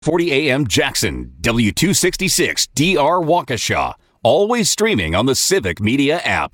40 AM Jackson, W266 DR Waukesha. Always streaming on the Civic Media app.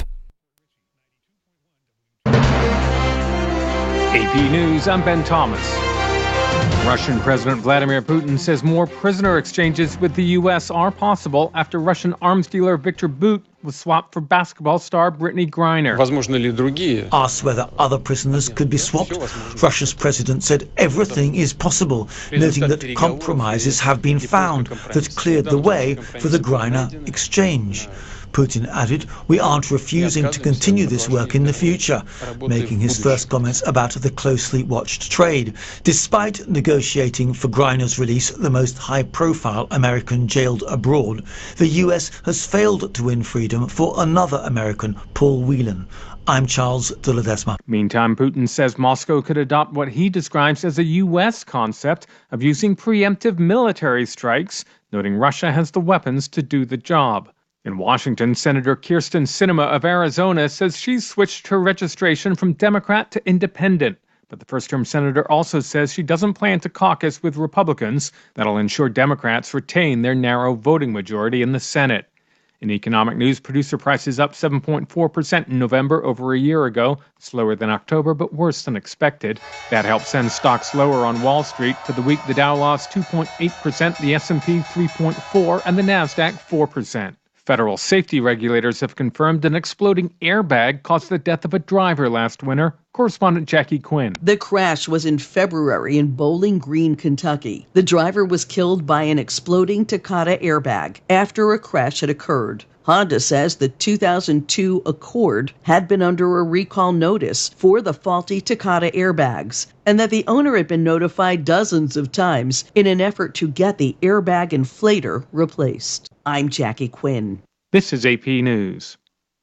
AP News, I'm Ben Thomas. Russian President Vladimir Putin says more prisoner exchanges with the U.S. are possible after Russian arms dealer Viktor Bout was swapped for basketball star Brittany Griner. Asked whether other prisoners could be swapped, Russia's president said everything is possible, noting that compromises have been found that cleared the way for the Griner exchange. Putin added, "We aren't refusing to continue this work in the future," making his first comments about the closely watched trade. Despite negotiating for Griner's release, the most high-profile American jailed abroad, the US has failed to win freedom for another American, Paul Whelan. I'm Charles de Ledesma. Meantime, Putin says Moscow could adopt what he describes as a U.S. concept of using preemptive military strikes, noting Russia has the weapons to do the job. In Washington, Senator Kyrsten Sinema of Arizona says she's switched her registration from Democrat to Independent. But the first-term senator also says she doesn't plan to caucus with Republicans. That'll ensure Democrats retain their narrow voting majority in the Senate. In economic news, producer prices up 7.4% in November over a year ago, slower than October, but worse than expected. That helped send stocks lower on Wall Street. For the week, the Dow lost 2.8%, the S&P 3.4%, and the Nasdaq 4%. Federal safety regulators have confirmed an exploding airbag caused the death of a driver last winter. Correspondent Jackie Quinn. The crash was in February in Bowling Green, Kentucky. The driver was killed by an exploding Takata airbag after a crash had occurred. Honda says the 2002 Accord had been under a recall notice for the faulty Takata airbags, and that the owner had been notified dozens of times in an effort to get the airbag inflator replaced. I'm Jackie Quinn. This is AP News.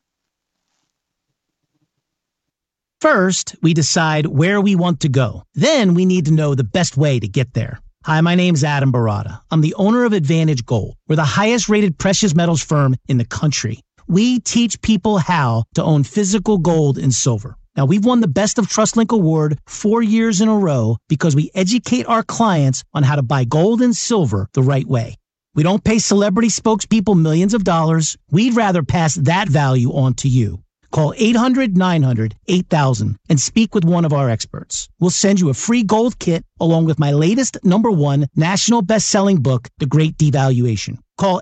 First, we decide where we want to go. Then we need to know the best way to get there. Hi, my name's Adam Barada. I'm the owner of Advantage Gold. We're the highest rated precious metals firm in the country. We teach people how to own physical gold and silver. Now, we've won the Best of TrustLink Award 4 years in a row because we educate our clients on how to buy gold and silver the right way. We don't pay celebrity spokespeople millions of dollars. We'd rather pass that value on to you. Call 800-900-8000 and speak with one of our experts. We'll send you a free gold kit along with my latest #1 national best-selling book, The Great Devaluation. Call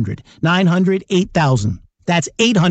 800-900-8000. That's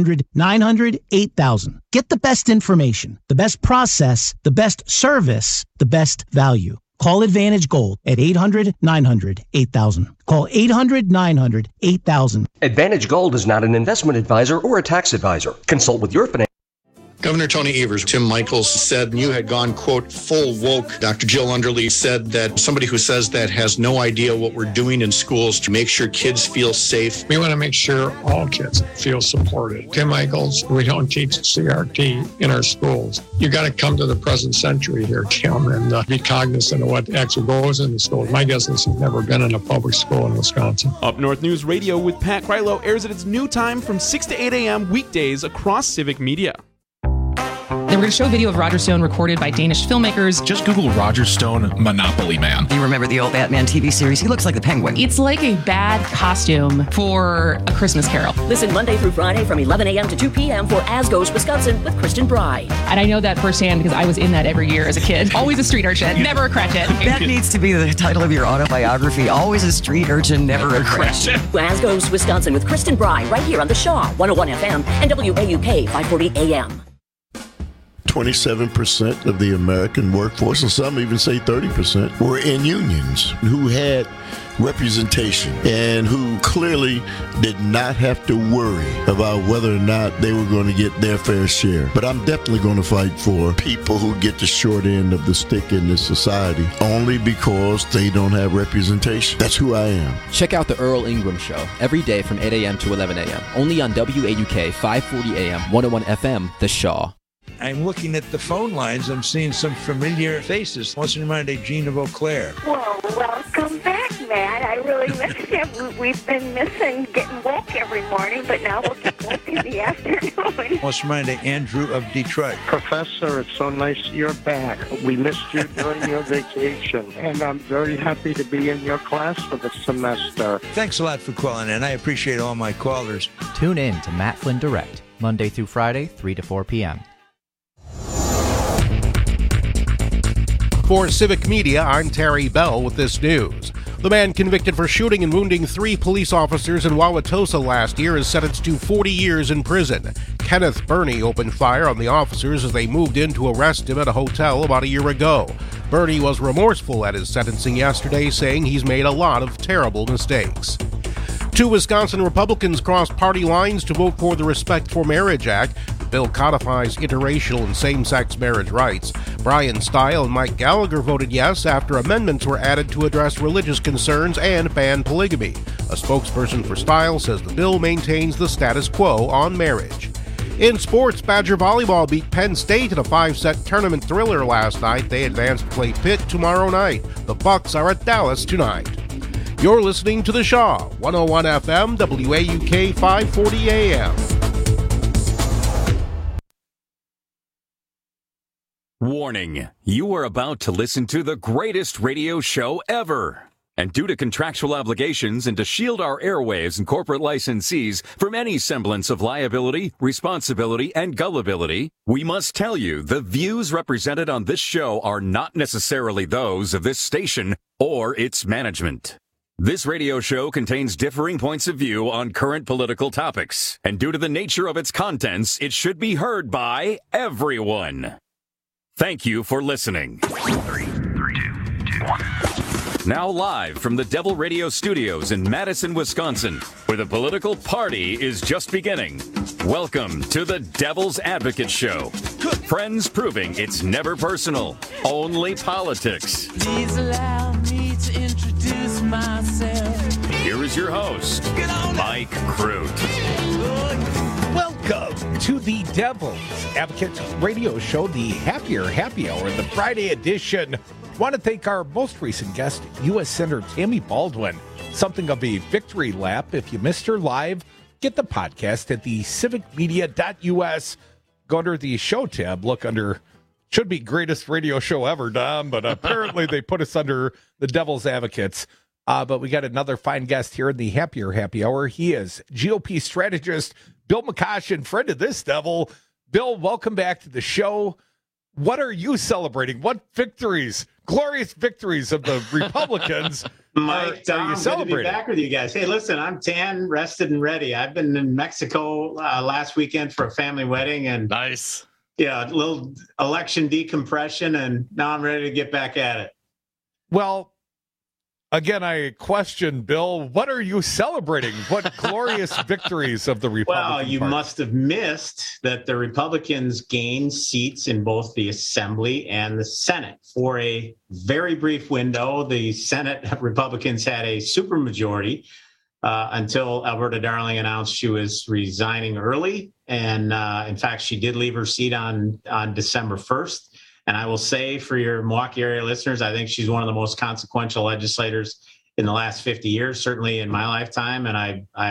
800-900-8000. Get the best information, the best process, the best service, the best value. Call Advantage Gold at 800-900-8000. Call 800-900-8000. Advantage Gold is not an investment advisor or a tax advisor. Consult with your financial. Governor Tony Evers, Tim Michaels said you had gone, quote, full woke. Dr. Jill Underly said that somebody who says that has no idea what we're doing in schools to make sure kids feel safe. We want to make sure all kids feel supported. Tim Michaels, we don't teach CRT in our schools. You got to come to the present century here, Tim, and be cognizant of what actually goes in the schools. My guess is he's never been in a public school in Wisconsin. Up North News Radio with Pat Krylo airs at its new time from 6 to 8 a.m. weekdays across Civic Media. They were going to show a video of Roger Stone recorded by Danish filmmakers. Just Google Roger Stone Monopoly Man. You remember the old Batman TV series? He looks like the Penguin. It's like a bad costume for A Christmas Carol. Listen Monday through Friday from 11 a.m. to 2 p.m. for As Goes Wisconsin with Kristen Bry. And I know that firsthand because I was in that every year as a kid. Always a street urchin, never a Cratchit. That needs to be the title of your autobiography. Always a street urchin, never a Cratchit. As Goes Wisconsin with Kristen Bry right here on the Shaw 101 FM and WAUK 540 AM. 27% of the American workforce, and some even say 30%, were in unions who had representation and who clearly did not have to worry about whether or not they were going to get their fair share. But I'm definitely going to fight for people who get the short end of the stick in this society only because they don't have representation. That's who I am. Check out the Earl Ingram Show every day from 8 a.m. to 11 a.m. Only on WAUK 540 AM, 101 FM, The Shaw. I'm looking at the phone lines. I'm seeing some familiar faces. What's in mind, Jean of Eau Claire? Well, welcome back, Matt. I really miss you. We've been missing getting woke every morning, but now we'll get woke in the afternoon. Also reminded Andrew of Detroit. Professor, it's so nice you're back. We missed you during your vacation, and I'm very happy to be in your class for the semester. Thanks a lot for calling in. I appreciate all my callers. Tune in to Matt Flynn Direct, Monday through Friday, 3 to 4 p.m. For Civic Media, I'm Terry Bell with this news. The man convicted for shooting and wounding 3 police officers in Wauwatosa last year is sentenced to 40 years in prison. Kenneth Burney opened fire on the officers as they moved in to arrest him at a hotel about a year ago. Burney was remorseful at his sentencing yesterday, saying he's made a lot of terrible mistakes. 2 Wisconsin Republicans crossed party lines to vote for the Respect for Marriage Act. The bill codifies interracial and same-sex marriage rights. Brian Stile and Mike Gallagher voted yes after amendments were added to address religious concerns and ban polygamy. A spokesperson for Stile says the bill maintains the status quo on marriage. In sports, Badger Volleyball beat Penn State in a 5-set tournament thriller last night. They advance to play Pitt tomorrow night. The Bucks are at Dallas tonight. You're listening to The Shaw, 101 FM, WAUK 540 AM. Warning, you are about to listen to the greatest radio show ever. And due to contractual obligations and to shield our airwaves and corporate licensees from any semblance of liability, responsibility, and gullibility, we must tell you the views represented on this show are not necessarily those of this station or its management. This radio show contains differing points of view on current political topics, and due to the nature of its contents, it should be heard by everyone. Thank you for listening. 3, 2, 1. Now live from the Devil Radio Studios in Madison, Wisconsin, where the political party is just beginning. Welcome to the Devil's Advocate Show. Friends proving it's never personal, only politics. Please allow me to introduce myself. Here is your host, Mike Crute. Welcome to the Devil's Advocate Radio Show, the Happier Happy Hour, the Friday edition. Want to thank our most recent guest, U.S. Senator Tammy Baldwin. Something of a victory lap. If you missed her live, get the podcast at the civicmedia.us. Go under the show tab, look under, should be greatest radio show ever, Dom, but apparently they put us under the Devil's Advocates. But we got another fine guest here in the Happier Happy Hour. He is GOP strategist Bill McCoshen, friend of this devil. Bill, welcome back to the show. What are you celebrating? What victories, glorious victories of the Republicans Mike, are you celebrating? Good to be back with you guys. Hey, listen, I'm tan, rested, and ready. I've been in Mexico last weekend for a family wedding. And nice. Yeah, a little election decompression, and now I'm ready to get back at it. Well, again, I question, Bill, what are you celebrating? What glorious victories of the Republican Well, you Party? must have missed that the Republicans gained seats in both the Assembly and the Senate. For a very brief window, the Senate Republicans had a supermajority until Alberta Darling announced she was resigning early. And in fact, she did leave her seat on December 1st. And I will say for your Milwaukee area listeners, I think she's one of the most consequential legislators in the last 50 years, certainly in my lifetime. And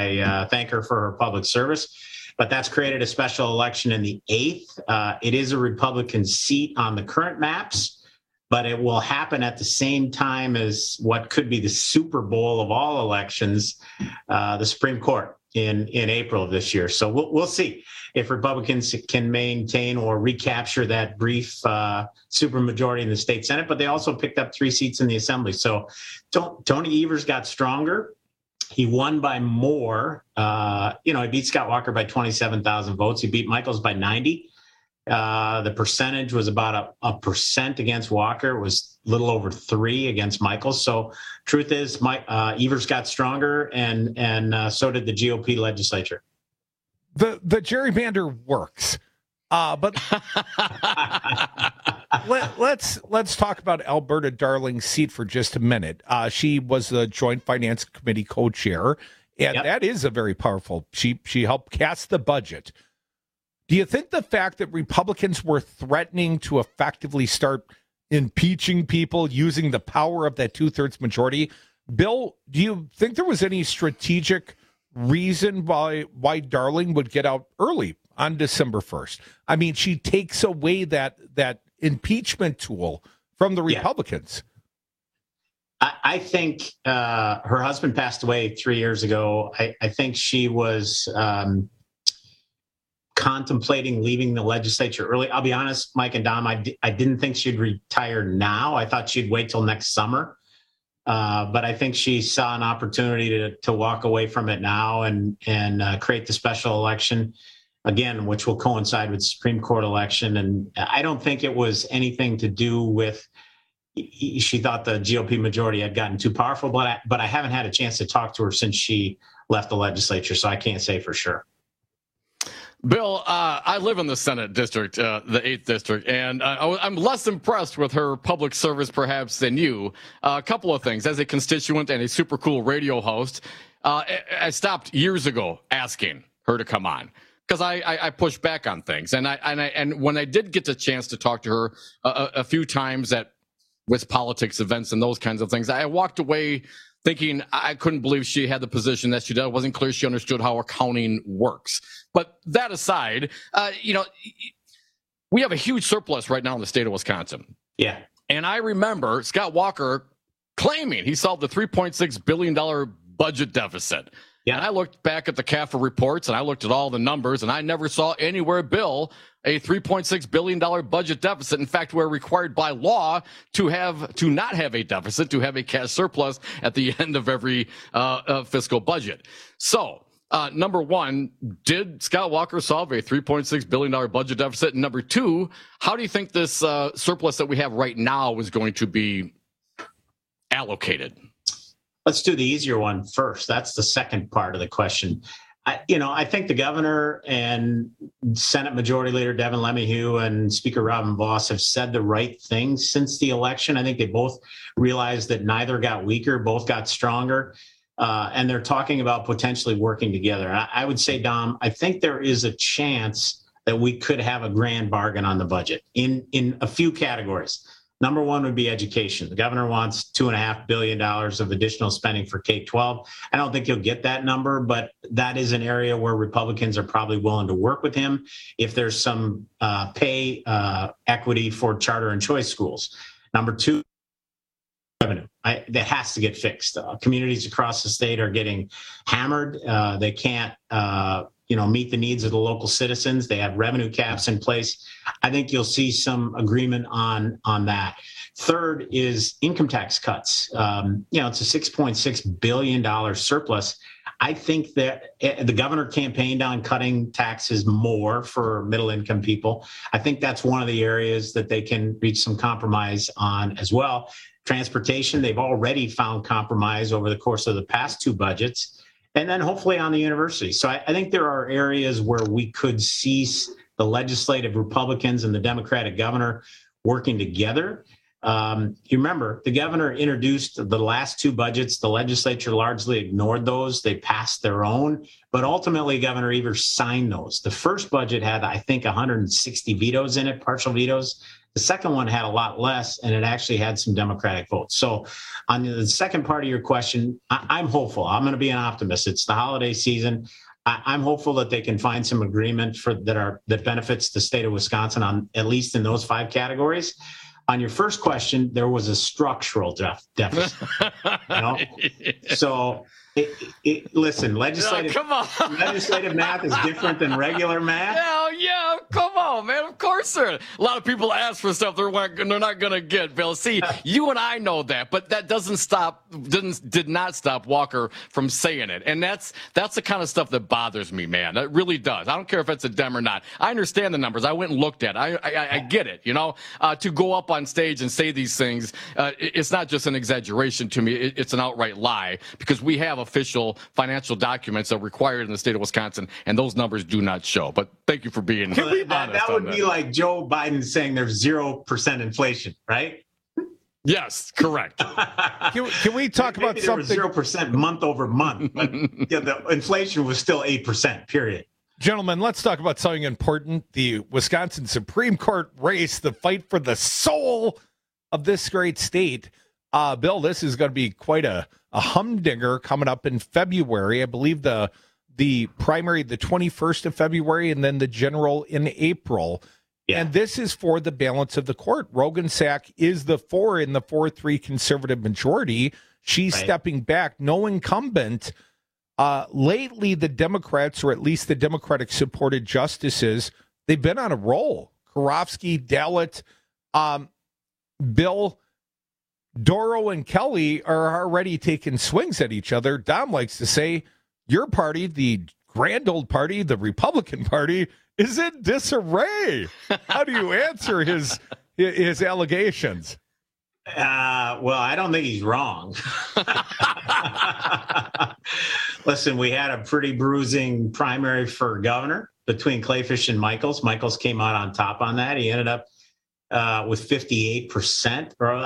I thank her for her public service. But that's created a special election in the 8th. It is a Republican seat on the current maps, but it will happen at the same time as what could be the Super Bowl of all elections, the Supreme Court in April of this year. So we'll see if Republicans can maintain or recapture that brief supermajority in the state Senate, but they also picked up 3 seats in the Assembly. So Tony Evers got stronger. He won by more. He beat Scott Walker by 27,000 votes. He beat Michaels by 90. The percentage was about a percent against Walker. It was a little over 3 against Michaels. So truth is, Evers got stronger, and so did the GOP legislature. The gerrymander works, but let's talk about Alberta Darling's seat for just a minute. She was the Joint Finance Committee co-chair, and that is a very powerful. She helped cast the budget. Do you think the fact that Republicans were threatening to effectively start impeaching people using the power of that 2/3 majority, Bill? Do you think there was any strategic reason why Darling would get out early on December 1st. I mean, she takes away that impeachment tool from the Republicans. I think her husband passed away 3 years ago. I think she was contemplating leaving the legislature early. I'll be honest, Mike and Dom, I didn't think she'd retire now. I thought she'd wait till next summer. But I think she saw an opportunity to walk away from it now and create the special election again, which will coincide with the Supreme Court election. And I don't think it was anything to do with she thought the GOP majority had gotten too powerful, but I haven't had a chance to talk to her since she left the legislature, so I can't say for sure. Bill, I live in the Senate district, the 8th district, and I'm less impressed with her public service perhaps than you. A couple of things. As a constituent and a super cool radio host, I stopped years ago asking her to come on because I push back on things. And when I did get the chance to talk to her a few times with politics events and those kinds of things, I walked away thinking I couldn't believe she had the position that she did. It wasn't clear she understood how accounting works. But that aside, we have a huge surplus right now in the state of Wisconsin. Yeah. And I remember Scott Walker claiming he solved the $3.6 billion budget deficit. Yeah. And I looked back at the CAFA reports and I looked at all the numbers and I never saw anywhere, Bill, a $3.6 billion budget deficit. In fact, we're required by law to not have a deficit, to have a cash surplus at the end of every fiscal budget. So, number one, did Scott Walker solve a $3.6 billion budget deficit? And number two, how do you think this surplus that we have right now is going to be allocated? Let's do the easier one first. That's the second part of the question. I think the governor and Senate Majority Leader Devin LeMahieu and Speaker Robin Vos have said the right things since the election. I think they both realized that neither got weaker, both got stronger, and they're talking about potentially working together. I would say, Dom, I think there is a chance that we could have a grand bargain on the budget in a few categories. Number one would be education. The governor wants $2.5 billion of additional spending for K-12. I don't think he'll get that number, but that is an area where Republicans are probably willing to work with him if there's some pay equity for charter and choice schools. Number two, revenue. That has to get fixed. Communities across the state are getting hammered. They can't meet the needs of the local citizens. They have revenue caps in place. I think you'll see some agreement on that. Third is income tax cuts. It's a $6.6 billion surplus. I think that the governor campaigned on cutting taxes more for middle income people. I think that's one of the areas that they can reach some compromise on as well. Transportation, they've already found compromise over the course of the past two budgets. And then hopefully on the university. So I think there are areas where we could see the legislative Republicans and the Democratic governor working together. You remember, the governor introduced the last two budgets. The legislature largely ignored those. They passed their own. But ultimately, Governor Evers signed those. The first budget had, I think, 160 vetoes in it, partial vetoes. The second one had a lot less, and it actually had some Democratic votes. So on the second part of your question, I'm hopeful. I'm going to be an optimist. It's the holiday season. I'm hopeful that they can find some agreement that benefits the state of Wisconsin on at least in those five categories. On your first question, there was a structural deficit. So listen, legislative math is different than regular math. Yeah, come on, man. Of course there. A lot of people ask for stuff they're not going to get, Bill. See, you and I know that, but that did not stop Walker from saying it. And that's the kind of stuff that bothers me, man. It really does. I don't care if it's a Dem or not. I understand the numbers. I went and looked at it. I get it, to go up on stage and say these things, it's not just an exaggeration to me. It's an outright lie because we have official financial documents that are required in the state of Wisconsin, and those numbers do not show. But thank you for being honest. That would be like Joe Biden saying there's 0% inflation, right? Yes, correct. Can we talk about something? There was 0% month over month, but the inflation was still 8%, period. Gentlemen, let's talk about something important. The Wisconsin Supreme Court race, the fight for the soul of this great state. Bill, this is going to be quite a humdinger coming up in February. I believe the the primary the 21st of February and then the general in April. Yeah. And this is for the balance of the court. Roggensack is the 4 in the 4-3 conservative majority. She's stepping back. No incumbent. Lately, the Democrats, or at least the Democratic-supported justices, they've been on a roll. Karofsky, Dalit, Bill, Doro, and Kelly are already taking swings at each other. Dom likes to say, your party, the grand old party, the Republican Party, is in disarray. How do you answer his allegations? Well, I don't think he's wrong. Listen, we had a pretty bruising primary for governor between Kleefisch and Michaels. Michaels came out on top on that. He ended up with 58%. Or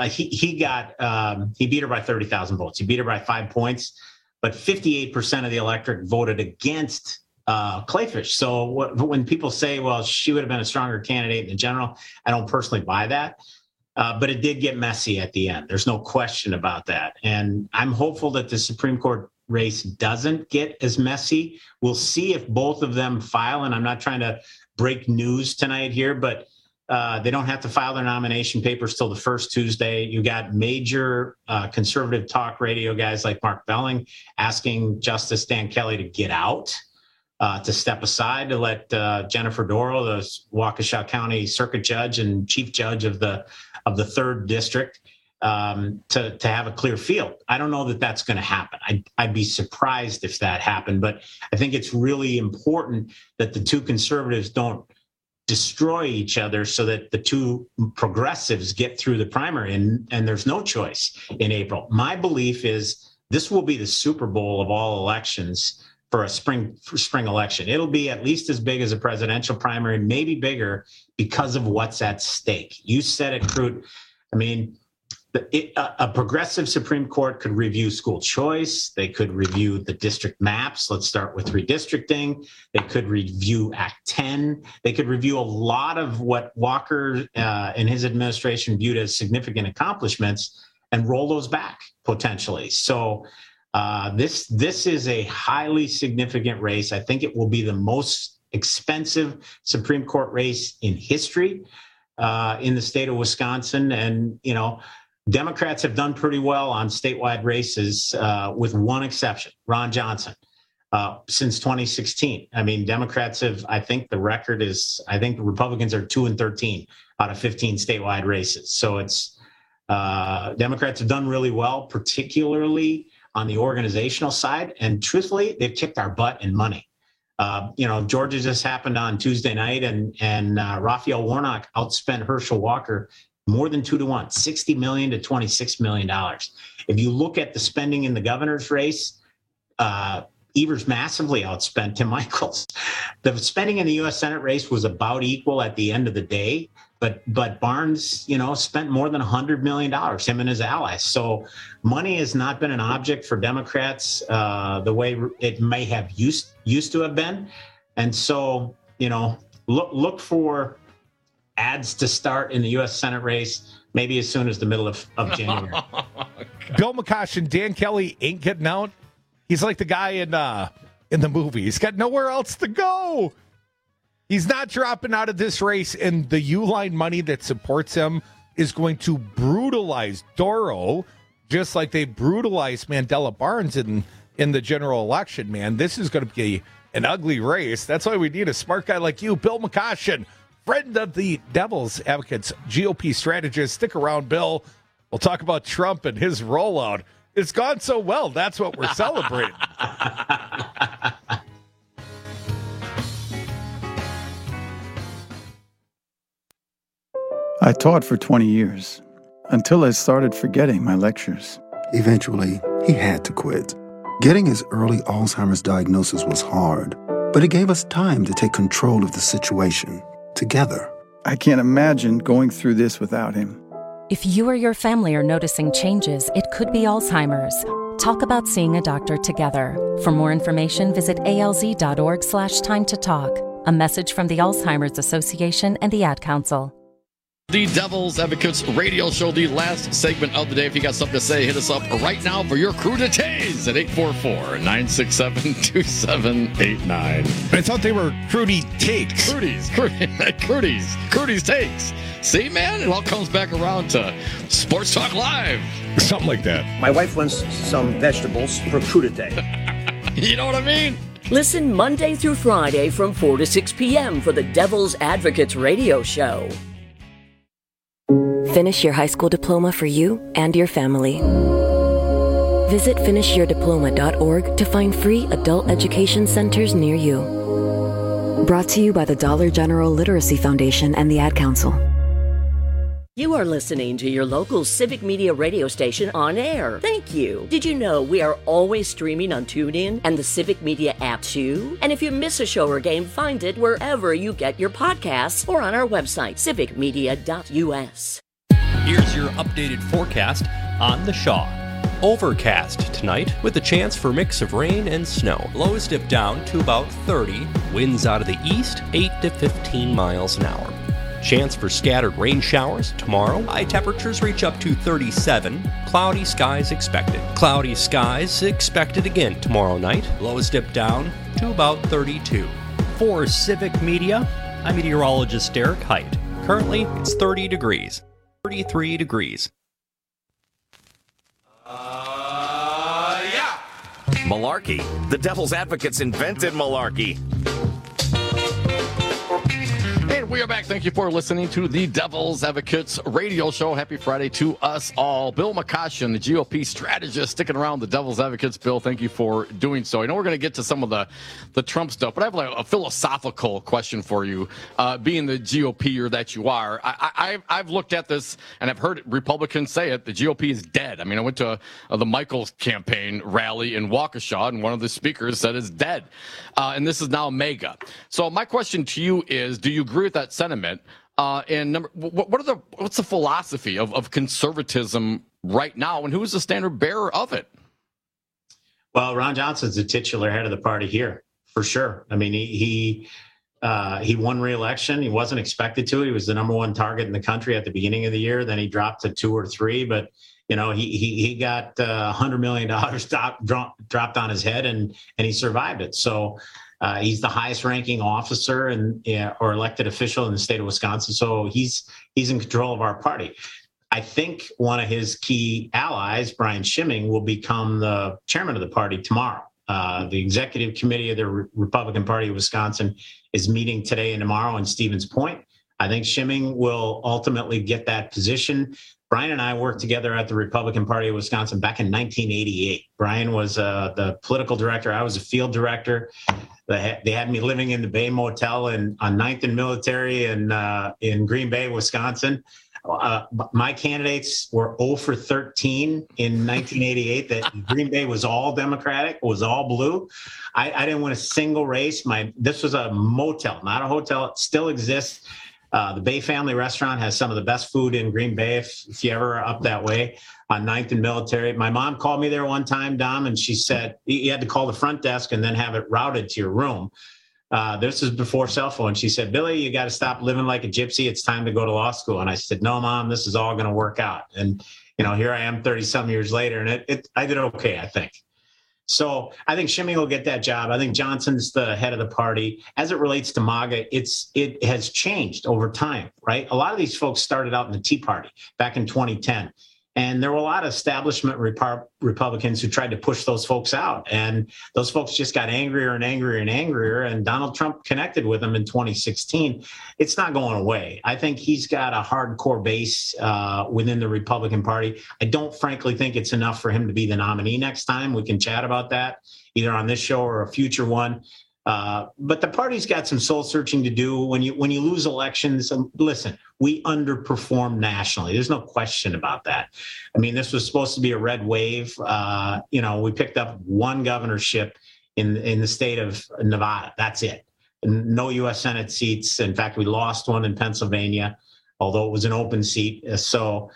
he beat her by 30,000 votes. He beat her by 5 points, but 58% of the electorate voted against Kleefisch. So when people say, well, she would have been a stronger candidate in the general, I don't personally buy that. But it did get messy at the end. There's no question about that. And I'm hopeful that the Supreme Court race doesn't get as messy. We'll see if both of them file. And I'm not trying to break news tonight here, but they don't have to file their nomination papers till the first Tuesday. You got major conservative talk radio guys like Mark Belling asking Justice Dan Kelly to get out, to step aside, to let Jennifer Doro, the Waukesha County Circuit Judge and Chief Judge of the 3rd District, to have a clear field. I don't know that that's going to happen. I'd be surprised if that happened, but I think it's really important that the two conservatives don't destroy each other so that the two progressives get through the primary and there's no choice in April. My belief is this will be the Super Bowl of all elections for a spring election. It'll be at least as big as a presidential primary, maybe bigger, because of what's at stake. You said it, Crute. I mean, a progressive Supreme Court could review school choice. They could review the district maps. Let's start with redistricting. They could review Act 10. They could review a lot of what Walker and his administration viewed as significant accomplishments and roll those back potentially. So this is a highly significant race. I think it will be the most expensive Supreme Court race in history in the state of Wisconsin. And, Democrats have done pretty well on statewide races with one exception, Ron Johnson, since 2016. I mean, Democrats have, I think the Republicans are 2-13 out of 15 statewide races. So it's Democrats have done really well, particularly on the organizational side. And truthfully, they've kicked our butt in money. Georgia just happened on Tuesday night, and Raphael Warnock outspent Herschel Walker more than 2-1, $60 million to $26 million. If you look at the spending in the governor's race, Evers massively outspent Tim Michaels. The spending in the U.S. Senate race was about equal at the end of the day, but Barnes, spent more than $100 million, him and his allies. So money has not been an object for Democrats the way it may have used to have been. And so, look for ads to start in the U.S. Senate race, maybe as soon as the middle of January. Bill McCosh and Dan Kelly ain't getting out. He's like the guy in the movie. He's got nowhere else to go. He's not dropping out of this race, and the Uline money that supports him is going to brutalize Doro, just like they brutalized Mandela Barnes in the general election, man. This is going to be an ugly race. That's why we need a smart guy like you, Bill McCoshen, friend of the Devil's Advocates, GOP strategist. Stick around, Bill. We'll talk about Trump and his rollout. It's gone so well. That's what we're celebrating. I taught for 20 years until I started forgetting my lectures. Eventually, he had to quit. Getting his early Alzheimer's diagnosis was hard, but it gave us time to take control of the situation together. I can't imagine going through this without him. If you or your family are noticing changes, it could be Alzheimer's. Talk about seeing a doctor together. For more information, visit alz.org/time to talk. A message from the Alzheimer's Association and the Ad Council. The Devil's Advocates radio show, the last segment of the day. If you got something to say, hit us up right now for your crudités at 844-967-2789. I thought they were Crudy Takes. Crudy's Takes. See, man, it all comes back around to Sports Talk Live. Something like that. My wife wants some vegetables for crudité. You know what I mean? Listen Monday through Friday from 4 to 6 p.m. for the Devil's Advocates radio show. Finish your high school diploma for you and your family. Visit finishyourdiploma.org to find free adult education centers near you. Brought to you by the Dollar General Literacy Foundation and the Ad Council. You are listening to your local Civic Media radio station on air. Thank you. Did you know we are always streaming on TuneIn and the Civic Media app too? And if you miss a show or game, find it wherever you get your podcasts or on our website, civicmedia.us. Here's your updated forecast on the Shaw. Overcast tonight with a chance for a mix of rain and snow. Lows dip down to about 30. Winds out of the east, 8 to 15 miles an hour. Chance for scattered rain showers tomorrow. High temperatures reach up to 37. Cloudy skies expected. Cloudy skies expected again tomorrow night. Lows dip down to about 32. For Civic Media, I'm meteorologist Derek Height. Currently, it's 30 degrees. 33 degrees. Malarkey. The Devil's Advocates invented malarkey. And we are back. Thank you for listening to the Devil's Advocates radio show. Happy Friday to us all. Bill McCoshen, the GOP strategist, sticking around the Devil's Advocates. Bill, thank you for doing so. I know we're going to get to some of the Trump stuff, but I have a philosophical question for you. Being the GOPer that you are, I've looked at this and I've heard Republicans say it. The GOP is dead. I mean, I went to the Michaels campaign rally in Waukesha, and one of the speakers said it's dead. And this is now MAGA. So my question to you is, do you agree with that sentiment? And what's the philosophy of conservatism right now, and who is the standard bearer of it? Well, Ron Johnson's the titular head of the party here, for sure. I mean, he won re-election. He wasn't expected to. He was the number one target in the country at the beginning of the year. Then he dropped to 2 or 3, but you know, he got $100 million dropped on his head, and he survived it. So he's the highest ranking officer or elected official in the state of Wisconsin. So he's in control of our party. I think one of his key allies, Brian Schimming, will become the chairman of the party tomorrow. The executive committee of the Republican Party of Wisconsin is meeting today and tomorrow in Stevens Point. I think Schimming will ultimately get that position. Brian and I worked together at the Republican Party of Wisconsin back in 1988. Brian was the political director. I was a field director. They had me living in the Bay Motel on 9th and Military in Green Bay, Wisconsin. My candidates were 0 for 13 in 1988. That Green Bay was all Democratic, was all blue. I didn't win a single race. This was a motel, not a hotel. It still exists. The Bay Family Restaurant has some of the best food in Green Bay, if you ever are up that way, on 9th and Military. My mom called me there one time, Dom, and she said, you had to call the front desk and then have it routed to your room. This is before cell phone. She said, Billy, you got to stop living like a gypsy. It's time to go to law school. And I said, no, Mom, this is all going to work out. And, you know, here I am 30-some years later, and I did okay, I think. So I think Schimming will get that job. I think Johnson's the head of the party. As it relates to MAGA, it has changed over time, right? A lot of these folks started out in the Tea Party back in 2010. And there were a lot of establishment Republicans who tried to push those folks out. And those folks just got angrier and angrier and angrier. And Donald Trump connected with them in 2016. It's not going away. I think he's got a hardcore base within the Republican Party. I don't frankly think it's enough for him to be the nominee next time. We can chat about that either on this show or a future one. But the party's got some soul searching to do. When you lose elections, listen, we underperform nationally. There's no question about that. I mean, this was supposed to be a red wave. We picked up one governorship in the state of Nevada. That's it. No U.S. Senate seats. In fact, we lost one in Pennsylvania, although it was an open seat. So,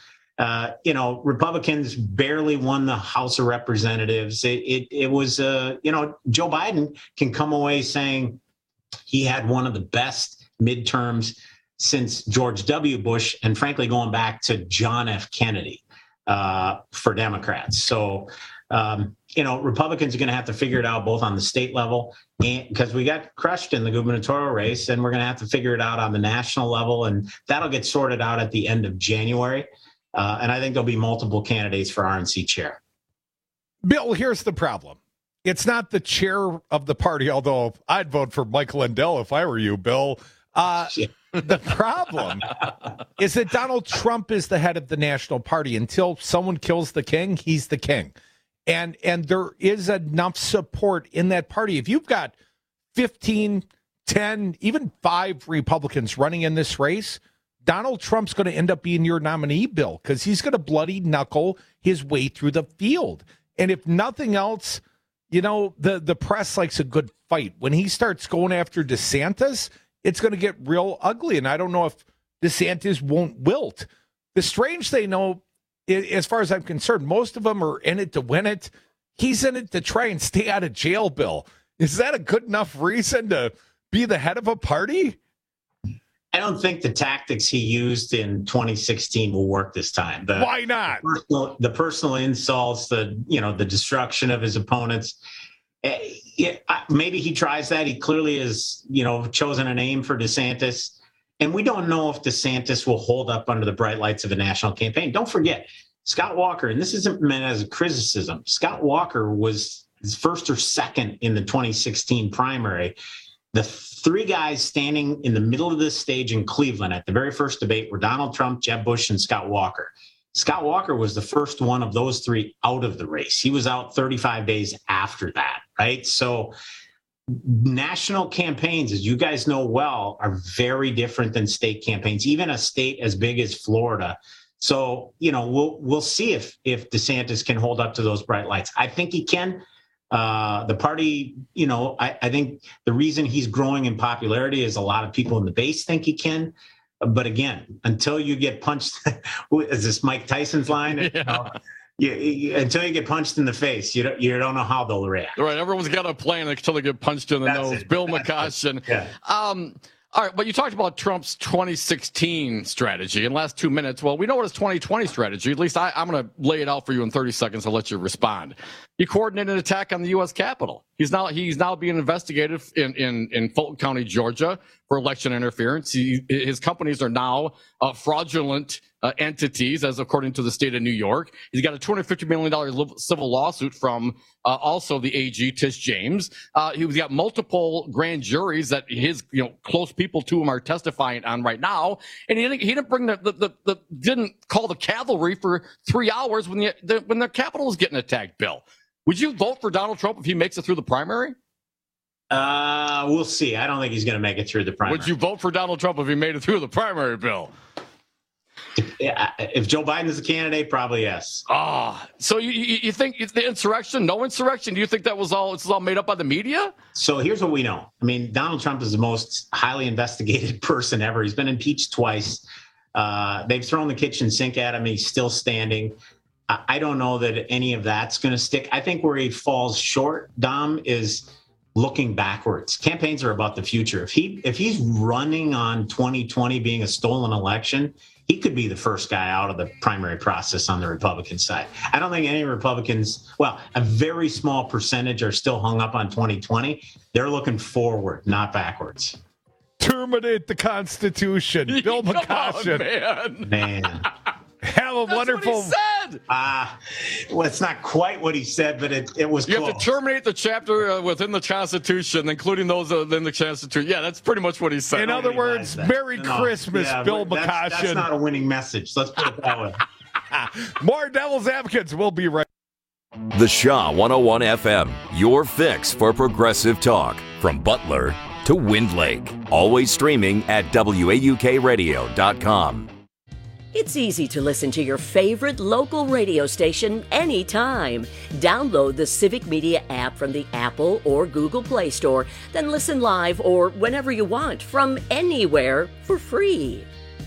Republicans barely won the House of Representatives. It was, Joe Biden can come away saying he had one of the best midterms since George W. Bush, and frankly, going back to John F. Kennedy for Democrats. So, Republicans are going to have to figure it out both on the state level, and because we got crushed in the gubernatorial race, and we're going to have to figure it out on the national level, and that'll get sorted out at the end of January. And I think there'll be multiple candidates for RNC chair. Bill, here's the problem. It's not the chair of the party, although I'd vote for Mike Lindell if I were you, Bill. The problem is that Donald Trump is the head of the national party. Until someone kills the king, he's the king. And there is enough support in that party. If you've got 15, 10, even 5 Republicans running in this race, Donald Trump's going to end up being your nominee, Bill, because he's going to bloody knuckle his way through the field. And if nothing else, the press likes a good fight. When he starts going after DeSantis, it's going to get real ugly. And I don't know if DeSantis won't wilt. The strange thing, as far as I'm concerned, most of them are in it to win it. He's in it to try and stay out of jail, Bill. Is that a good enough reason to be the head of a party? I don't think the tactics he used in 2016 will work this time. Why not? The personal insults, the destruction of his opponents. Maybe he tries that. He clearly has, chosen a name for DeSantis. And we don't know if DeSantis will hold up under the bright lights of a national campaign. Don't forget, Scott Walker, and this isn't meant as a criticism, Scott Walker was first or second in the 2016 primary. The 3 guys standing in the middle of this stage in Cleveland at the very first debate were Donald Trump, Jeb Bush, and Scott Walker. Scott Walker was the first one of those 3 out of the race. He was out 35 days after that, right? So national campaigns, as you guys know well, are very different than state campaigns, even a state as big as Florida. So, we'll see if DeSantis can hold up to those bright lights. I think he can. The party, I think the reason he's growing in popularity is a lot of people in the base think he can. But again, until you get punched, is this Mike Tyson's line? Yeah. Until you get punched in the face, you don't know how they'll react. Right. Everyone's got a plan until they get punched in the nose. Bill McCoshen. Yeah. All right, but you talked about Trump's 2016 strategy in the last 2 minutes. Well, we know what his 2020 strategy, at least I'm going to lay it out for you in 30 seconds. I'll let you respond. He coordinated an attack on the U.S. Capitol. He's now being investigated in Fulton County, Georgia, for election interference. His companies are now fraudulent entities, as according to the state of New York. He's got a $250 million civil lawsuit from also the AG, Tish James. He's got multiple grand juries that his close people to him are testifying on right now. And he didn't bring didn't call the cavalry for 3 hours when the Capitol was getting attacked, Bill. Would you vote for Donald Trump if he makes it through the primary? We'll see. I don't think he's going to make it through the primary. Would you vote for Donald Trump if he made it through the primary, Bill? If Joe Biden is the candidate, probably yes. So you think it's the insurrection? No insurrection? Do you think it's all made up by the media? So here's what we know. I mean, Donald Trump is the most highly investigated person ever. He's been impeached twice. They've thrown the kitchen sink at him. He's still standing. I don't know that any of that's going to stick. I think where he falls short, Dom, is looking backwards. Campaigns are about the future. If he's running on 2020 being a stolen election, he could be the first guy out of the primary process on the Republican side. I don't think any Republicans, a very small percentage are still hung up on 2020. They're looking forward, not backwards. Terminate the Constitution. Bill McCoshen. Man. Have a wonderful. That's what he said. Well, it's not quite what he said, but it was. You have to terminate the chapter within the Constitution, including those within the Constitution. Yeah, that's pretty much what he said. In other words, Merry Christmas, Bill McCoshen. That's not a winning message. Let's put it that way. More Devil's Advocates. We'll be right. The Shaw 101 FM, your fix for progressive talk from Butler to Wind Lake. Always streaming at WAUKradio.com. It's easy to listen to your favorite local radio station anytime. Download the Civic Media app from the Apple or Google Play Store, then listen live or whenever you want from anywhere for free.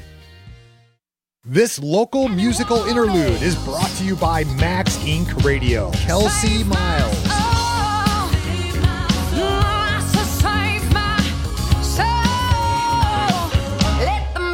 This local musical interlude is brought to you by Max Inc. Radio. Kelsey Miles. Let the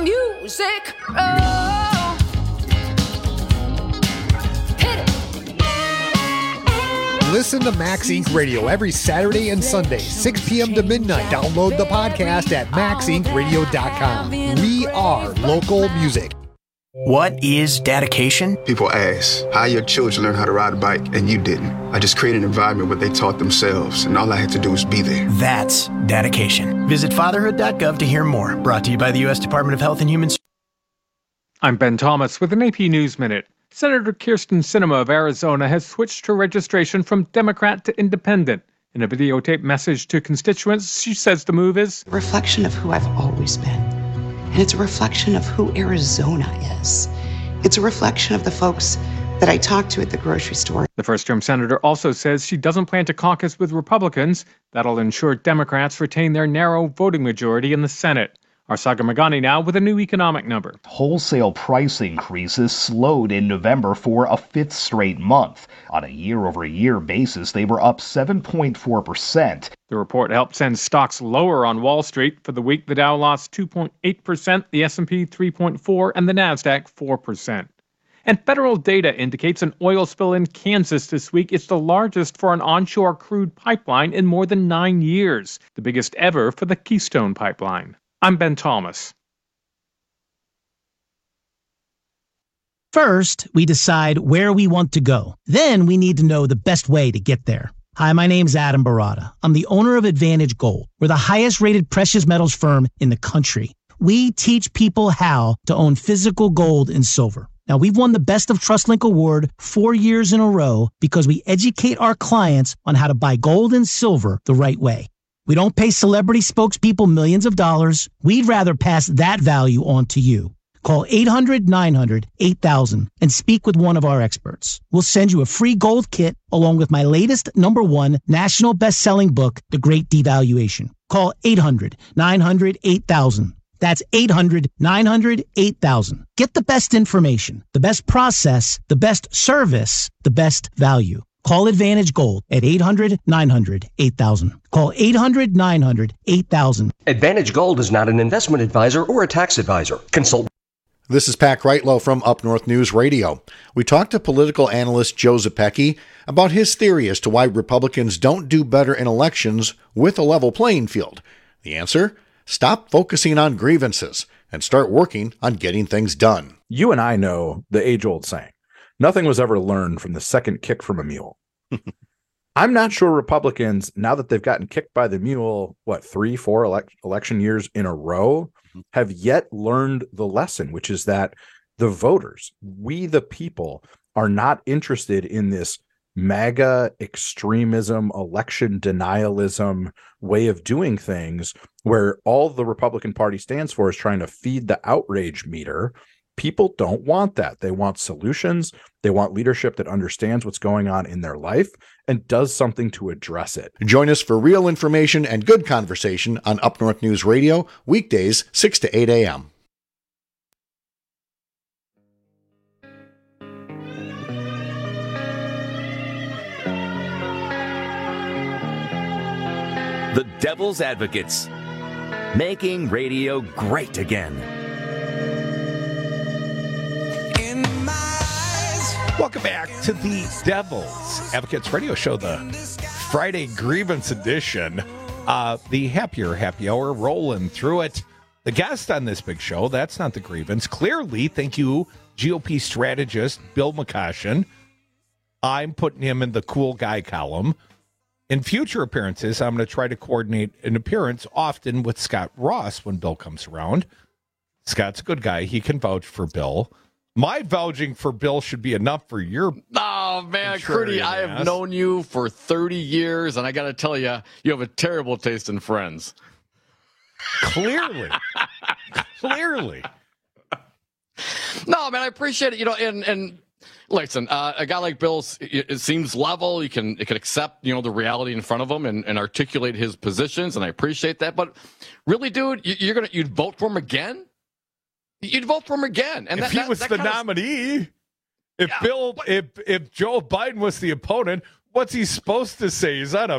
Listen to Max Inc. Radio every Saturday and Sunday, 6 p.m. to midnight. Download the podcast at maxincradio.com. We are local music. What is dedication? People ask, how your children learn how to ride a bike and you didn't? I just created an environment where they taught themselves, and all I had to do was be there. That's dedication. Visit fatherhood.gov to hear more. Brought to you by the U.S. Department of Health and Human Services. I'm Ben Thomas with an AP News Minute. Senator Kyrsten Sinema of Arizona has switched her registration from Democrat to Independent. In a videotaped message to constituents, she says the move is a reflection of who I've always been. And it's a reflection of who Arizona is. It's a reflection of the folks that I talk to at the grocery store. The first-term senator also says she doesn't plan to caucus with Republicans. That'll ensure Democrats retain their narrow voting majority in the Senate. Arsaga Magani now with a new economic number. Wholesale price increases slowed in November for a fifth straight month. On a year-over-year basis, they were up 7.4%. The report helped send stocks lower on Wall Street. For the week, the Dow lost 2.8%, the S&P 3.4%, and the Nasdaq 4%. And federal data indicates an oil spill in Kansas this week. It's the largest for an onshore crude pipeline in more than 9 years, the biggest ever for the Keystone Pipeline. I'm Ben Thomas. First, we decide where we want to go. Then we need to know the best way to get there. Hi, my name's Adam Barada. I'm the owner of Advantage Gold. We're the highest rated precious metals firm in the country. We teach people how to own physical gold and silver. Now, we've won the Best of TrustLink Award 4 years in a row because we educate our clients on how to buy gold and silver the right way. We don't pay celebrity spokespeople millions of dollars. We'd rather pass that value on to you. Call 800-900-8000 and speak with one of our experts. We'll send you a free gold kit along with my latest #1 national best-selling book, The Great Devaluation. Call 800-900-8000. That's 800-900-8000. Get the best information, the best process, the best service, the best value. Call Advantage Gold at 800-900-8000. Call 800-900-8000. Advantage Gold is not an investment advisor or a tax advisor. Consult. This is Pat Kreitlow from Up North News Radio. We talked to political analyst Joe Zepecki about his theory as to why Republicans don't do better in elections with a level playing field. The answer? Stop focusing on grievances and start working on getting things done. You and I know the age-old saying. Nothing was ever learned from the second kick from a mule. I'm not sure Republicans, now that they've gotten kicked by the mule, 3-4 election years in a row, have yet learned the lesson, which is that the voters, we the people, are not interested in this MAGA extremism, election denialism way of doing things, where all the Republican Party stands for is trying to feed the outrage meter. People don't want that. They want solutions. They want leadership that understands what's going on in their life and does something to address it. Join us for real information and good conversation on Up North News Radio, weekdays 6 to 8 a.m. The Devil's Advocates, making radio great again. Welcome back to the Devil's Advocates Radio Show, the Friday Grievance Edition. The Happier Happy Hour, rolling through it. The guest on this big show, that's not the grievance. Clearly, thank you, GOP strategist Bill McCoshen. I'm putting him in the cool guy column. In future appearances, I'm going to try to coordinate an appearance often with Scott Ross when Bill comes around. Scott's a good guy. He can vouch for Bill. My vouching for Bill should be enough for your... Oh, man, Curdy, I have known you for 30 years, and I got to tell you, you have a terrible taste in friends. Clearly. Clearly. No, man, I appreciate it. And listen, a guy like Bill, it seems level. He can accept, the reality in front of him and articulate his positions, and I appreciate that. But really, dude, you'd vote for him again? You'd vote for him again. And if he was the nominee, if Joe Biden was the opponent, what's he supposed to say? He's on a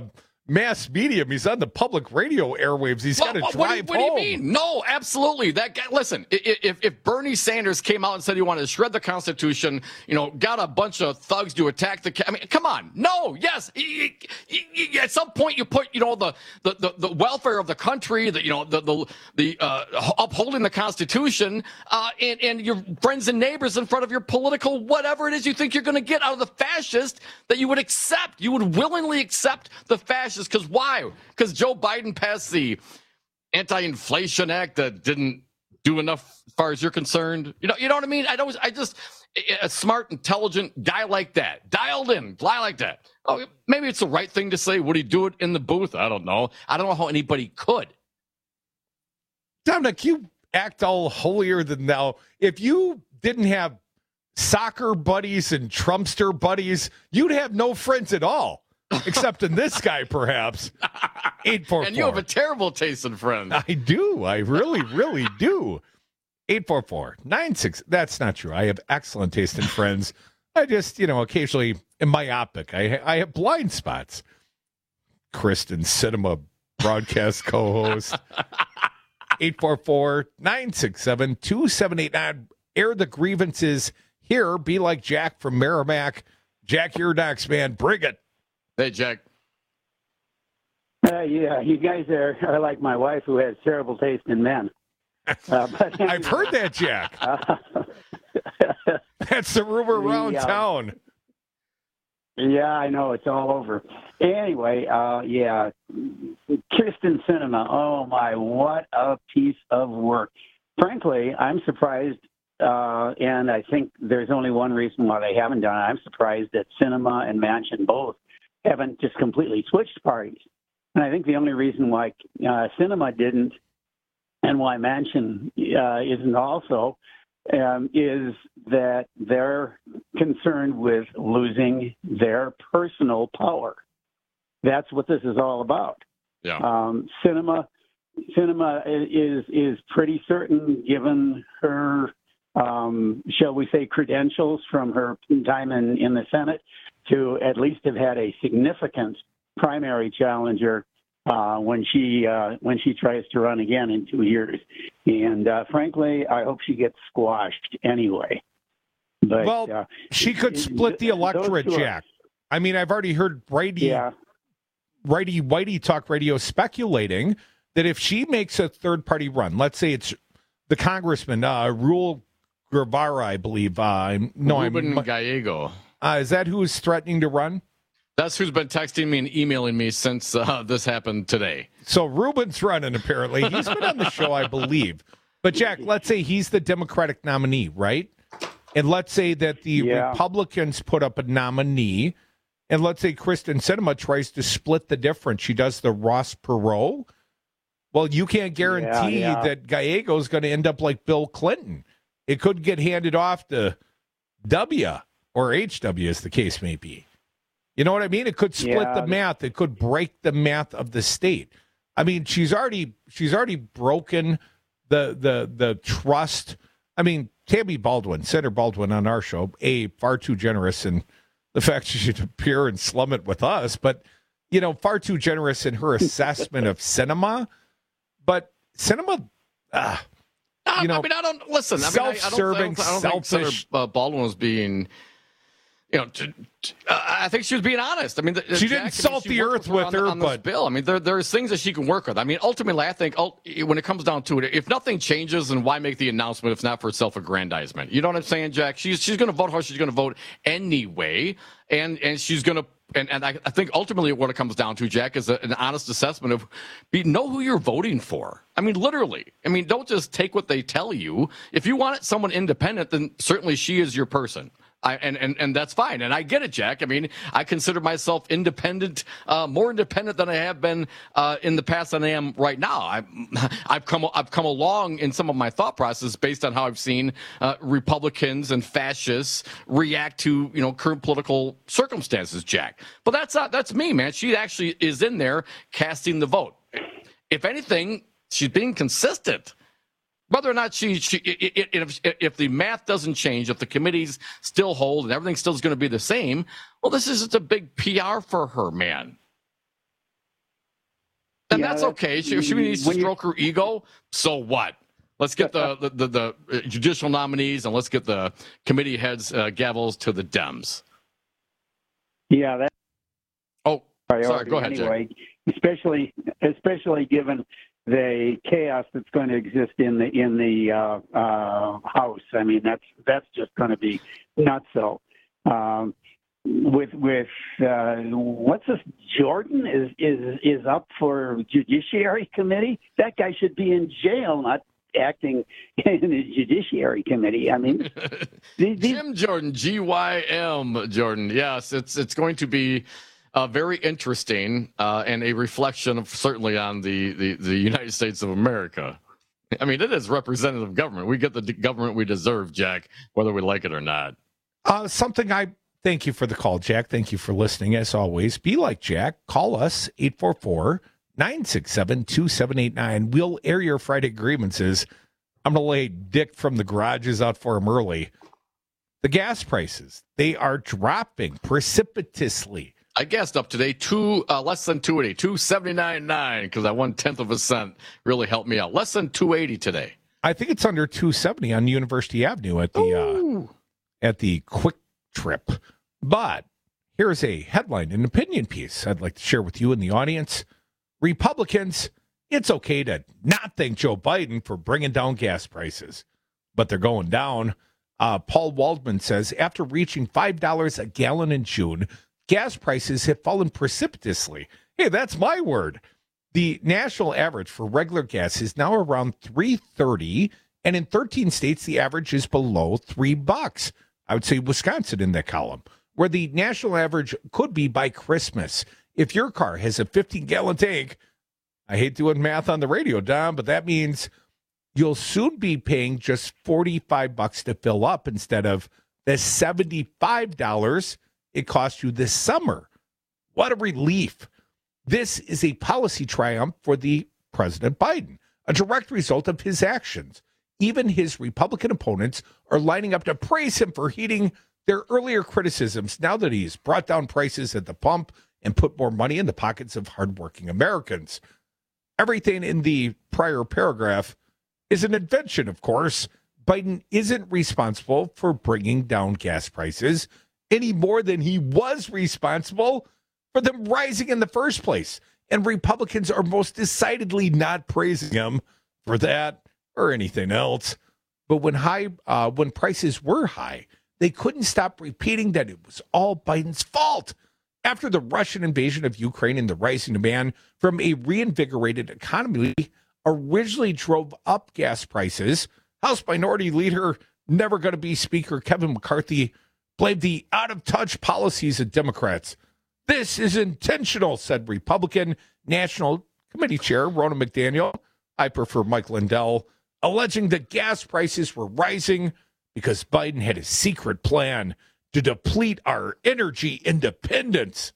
mass medium. He's on the public radio airwaves. He's got to drive home. What do you mean? No, absolutely. That guy. Listen, if Bernie Sanders came out and said he wanted to shred the Constitution, got a bunch of thugs to attack I mean, come on. No. Yes. At some point, you put the welfare of the country, the upholding the Constitution, and your friends and neighbors in front of your political whatever it is you think you're going to get out of the fascist that you would accept. You would willingly accept the fascist. Because why? Because Joe Biden passed the Anti-Inflation Act that didn't do enough as far as you're concerned. You know what I mean? I just a smart, intelligent guy like that, dialed in, guy like that. Oh, maybe it's the right thing to say. Would he do it in the booth? I don't know. I don't know how anybody could. Dominic, you act all holier than thou. If you didn't have soccer buddies and Trumpster buddies, you'd have no friends at all. Except in this guy, perhaps. 844. And you have a terrible taste in friends. I do. I really, really do. 844-96. That's not true. I have excellent taste in friends. I just, occasionally am myopic. I have blind spots. Kristen Cinema, broadcast co-host. 844-967-2789. Air the grievances here. Be like Jack from Merrimack. Jack, you're next, man. Bring it. Hey, Jack. Yeah, you guys are like my wife who has terrible taste in men. But I've heard that, Jack. That's the rumor around town. Yeah, I know. It's all over. Anyway, yeah, Kyrsten Sinema. Oh, my, what a piece of work. Frankly, I'm surprised, and I think there's only one reason why they haven't done it. I'm surprised that Sinema and Manchin both haven't just completely switched parties. And I think the only reason why Sinema didn't and why Manchin isn't also is that they're concerned with losing their personal power. That's what this is all about. Yeah. Sinema is pretty certain, given her, shall we say, credentials from her time in the Senate, to at least have had a significant primary challenger when she tries to run again in 2 years. And frankly, I hope she gets squashed anyway. But she could split the electorate, Jack. I mean, I've already heard Whitey Talk Radio speculating that if she makes a third-party run, let's say it's the congressman, Raul Guevara, I believe. Ruben Gallego. Is that who's threatening to run? That's who's been texting me and emailing me since this happened today. So Ruben's running, apparently. He's been on the show, I believe. But, Jack, let's say he's the Democratic nominee, right? And let's say that the Republicans put up a nominee, and let's say Kyrsten Sinema tries to split the difference. She does the Ross Perot. Well, you can't guarantee that Gallego is going to end up like Bill Clinton. It could get handed off to W or HW, as the case may be. You know what I mean? It could split the math. It could break the math of the state. I mean, she's already broken the trust. I mean, Tammy Baldwin, Senator Baldwin on our show, far too generous in the fact she should appear and slum it with us, but, far too generous in her assessment of Sinema. But Sinema, I don't listen. Self-serving, I don't think Senator Baldwin was being, I think she was being honest. I mean, she didn't salt the earth with her, on this bill. I mean, there's things that she can work with. I mean, ultimately, I think when it comes down to it, if nothing changes, then why make the announcement if not for self-aggrandizement? You know what I'm saying, Jack? She's going to vote how she's going to vote anyway, and she's going to. And I think ultimately what it comes down to, Jack, is an honest assessment of know who you're voting for. I mean, literally. I mean, don't just take what they tell you. If you want someone independent, then certainly she is your person. And that's fine. And I get it, Jack. I mean, I consider myself independent, more independent than I have been in the past than I am right now. I've come along in some of my thought process based on how I've seen Republicans and fascists react to current political circumstances, Jack. But that's me, man. She actually is in there casting the vote. If anything, she's being consistent. Whether or not if the math doesn't change, if the committees still hold and everything still is going to be the same, well, this is just a big PR for her, man. and that's okay. She needs to stroke her ego. So what? Let's get the judicial nominees and let's get the committee heads gavels to the Dems. Yeah, that's sorry. Go ahead, anyway. Especially given the chaos that's going to exist in the House. I mean, that's just going to be nuts. So, with what's this? Jordan is up for Judiciary Committee. That guy should be in jail, not acting in the Judiciary Committee. I mean, Jim Jordan, GYM Jordan. Yes, it's going to be very interesting and a reflection of certainly on the United States of America. I mean, it is representative government. We get the government we deserve, Jack, whether we like it or not. Thank you for the call, Jack. Thank you for listening. As always, be like Jack. Call us 844-967-2789. We'll air your Friday grievances. I'm going to lay Dick from the garages out for him early. The gas prices, they are dropping precipitously. I gassed up today less than 280, 279.9, because that 1/10 of a cent really helped me out. Less than 280 today. I think it's under 270 on University Avenue at the Quick Trip. But here's a headline, an opinion piece I'd like to share with you in the audience. Republicans, it's okay to not thank Joe Biden for bringing down gas prices, but they're going down. Paul Waldman says, after reaching $5 a gallon in June, gas prices have fallen precipitously. Hey, that's my word. The national average for regular gas is now around $3.30, and in 13 states, the average is below $3. I would say Wisconsin in that column, where the national average could be by Christmas. If your car has a 15-gallon tank, I hate doing math on the radio, Don, but that means you'll soon be paying just $45 to fill up instead of the $75 it cost you this summer. What a relief. This is a policy triumph for the President Biden, a direct result of his actions. Even his Republican opponents are lining up to praise him for heeding their earlier criticisms now that he's brought down prices at the pump and put more money in the pockets of hardworking Americans. Everything in the prior paragraph is an invention, of course. Biden isn't responsible for bringing down gas prices any more than he was responsible for them rising in the first place. And Republicans are most decidedly not praising him for that or anything else. But when prices were high, they couldn't stop repeating that it was all Biden's fault. After the Russian invasion of Ukraine and the rising demand from a reinvigorated economy originally drove up gas prices, House Minority Leader, never going to be Speaker Kevin McCarthy, blamed the out-of-touch policies of Democrats. This is intentional, said Republican National Committee Chair Ronna McDaniel. I prefer Mike Lindell, alleging that gas prices were rising because Biden had a secret plan to deplete our energy independence.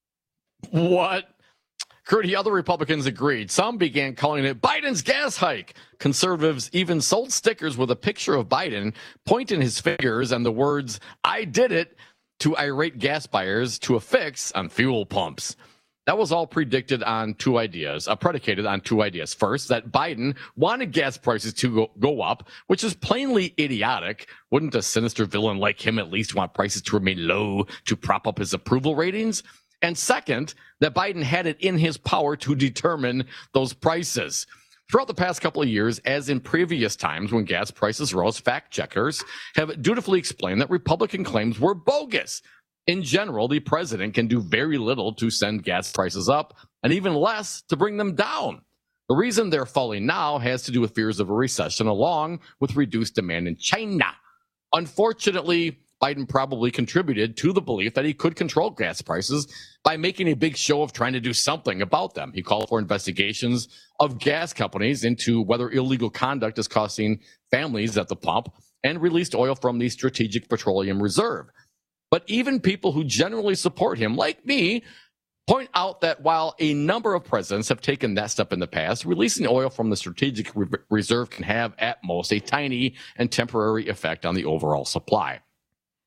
What? Curdy, other Republicans agreed. Some began calling it Biden's gas hike. Conservatives even sold stickers with a picture of Biden pointing his fingers and the words, "I did it," to irate gas buyers to a fix on fuel pumps. That was all predicated on two ideas. First, that Biden wanted gas prices to go up, which is plainly idiotic. Wouldn't a sinister villain like him at least want prices to remain low to prop up his approval ratings? And second, that Biden had it in his power to determine those prices. Throughout the past couple of years, as in previous times when gas prices rose, fact checkers have dutifully explained that Republican claims were bogus. In general, the president can do very little to send gas prices up and even less to bring them down. The reason they're falling now has to do with fears of a recession along with reduced demand in China. Unfortunately, Biden probably contributed to the belief that he could control gas prices by making a big show of trying to do something about them. He called for investigations of gas companies into whether illegal conduct is costing families at the pump and released oil from the Strategic Petroleum Reserve. But even people who generally support him, like me, point out that while a number of presidents have taken that step in the past, releasing oil from the Strategic Reserve can have at most a tiny and temporary effect on the overall supply.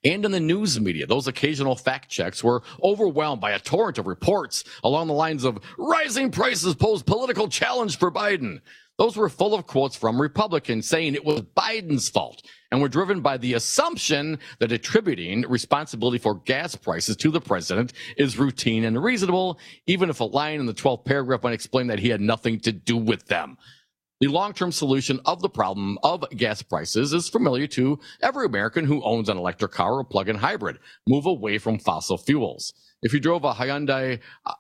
and in the news media. Those occasional fact checks were overwhelmed by a torrent of reports along the lines of rising prices pose political challenge for Biden. Those were full of quotes from Republicans saying it was Biden's fault and were driven by the assumption that attributing responsibility for gas prices to the president is routine and reasonable, even if a line in the 12th paragraph might explain that he had nothing to do with them. The long-term solution of the problem of gas prices is familiar to every American who owns an electric car or plug-in hybrid. Move away from fossil fuels. If you drove a Hyundai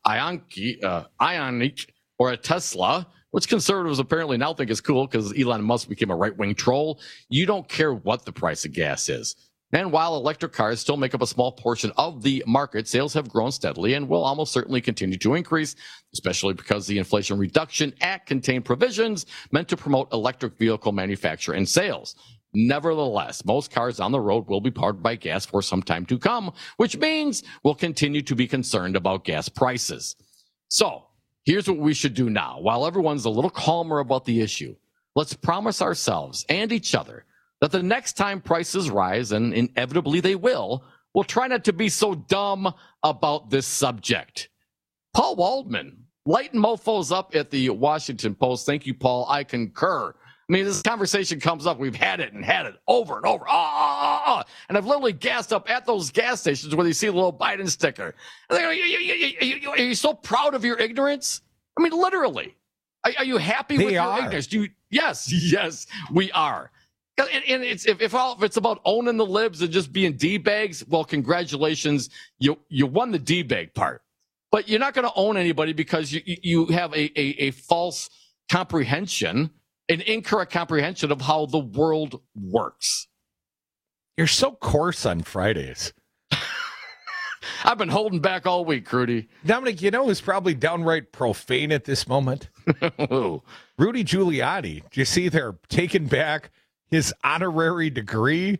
Ioniq or a Tesla, which conservatives apparently now think is cool because Elon Musk became a right-wing troll, you don't care what the price of gas is. And while electric cars still make up a small portion of the market, sales have grown steadily and will almost certainly continue to increase, especially because the Inflation Reduction Act contained provisions meant to promote electric vehicle manufacture and sales. Nevertheless, most cars on the road will be powered by gas for some time to come, which means we'll continue to be concerned about gas prices. So, here's what we should do now. While everyone's a little calmer about the issue, let's promise ourselves and each other that the next time prices rise, and inevitably they will, we'll try not to be so dumb about this subject. Paul Waldman, lighting mofos up at the Washington Post. Thank you, Paul. I concur. I mean, this conversation comes up. We've had it over and over. And I've literally gassed up at those gas stations where you see a little Biden sticker. And they go, are you so proud of your ignorance? I mean, literally. Are you happy with your ignorance? Yes, we are. And it's if it's about owning the libs and just being D-bags, well, congratulations, you won the D-bag part. But you're not going to own anybody because you have a false comprehension, an incorrect comprehension of how the world works. You're so coarse on Fridays. I've been holding back all week, Rudy. Dominic, you know who's probably downright profane at this moment? Rudy Giuliani. Do you see they're taking back his honorary degree?